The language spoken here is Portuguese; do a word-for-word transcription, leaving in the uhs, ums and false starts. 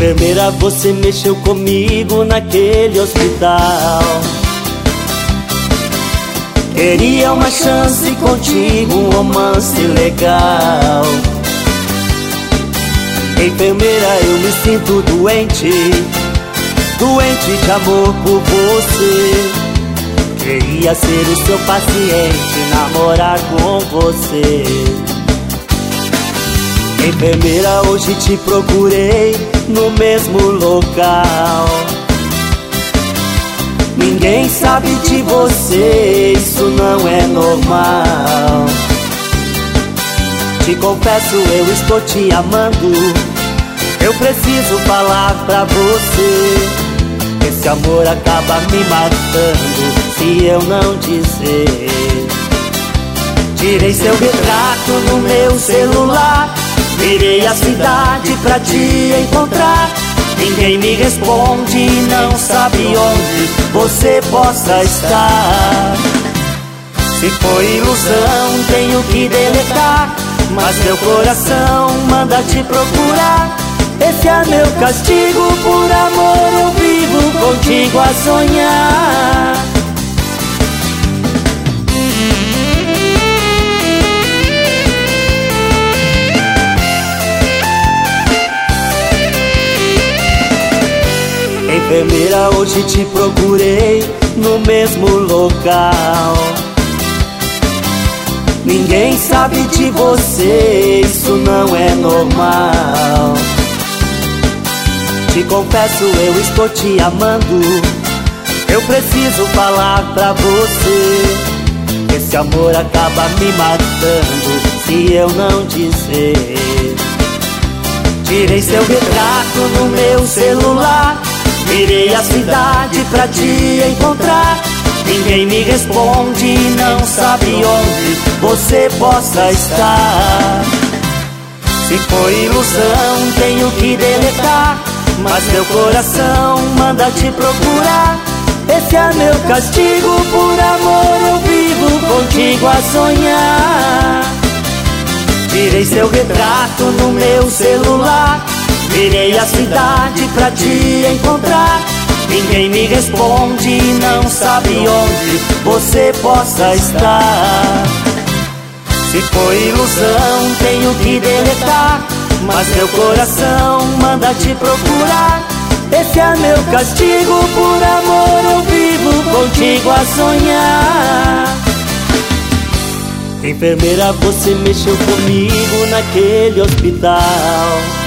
Enfermeira, você mexeu comigo naquele hospital. Queria uma chance contigo, um romance legal. Enfermeira, eu me sinto doente, doente de amor por você. Queria ser o seu paciente, namorar com você. Enfermeira, hoje te procurei no mesmo local. Ninguém sabe de você, isso não é normal. Te confesso, eu estou te amando. Eu preciso falar pra você. Esse amor acaba me matando se eu não dizer. Tirei seu retrato no meu celular, virei a cidade pra te encontrar. Ninguém me responde e não sabe onde você possa estar. Se foi ilusão, tenho que deletar, mas meu coração manda te procurar. Esse é meu castigo, por amor eu vivo contigo a sonhar. Enfermeira, hoje te procurei no mesmo local. Ninguém sabe de você, isso não é normal. Te confesso, eu estou te amando. Eu preciso falar pra você. Esse amor acaba me matando se eu não dizer. Tirei seu retrato no meu celular, virei a cidade pra te encontrar. Ninguém me responde e não sabe onde você possa estar. Se foi ilusão, tenho que deletar, mas meu coração manda te procurar. Esse é meu castigo, por amor eu vivo contigo a sonhar. Tirei seu retrato no meu celular, virei a cidade pra te encontrar. Ninguém me responde e não sabe onde você possa estar. Se foi ilusão, tenho que deletar, mas meu coração manda te procurar. Esse é meu castigo, por amor eu vivo contigo a sonhar. Enfermeira, você mexeu comigo naquele hospital.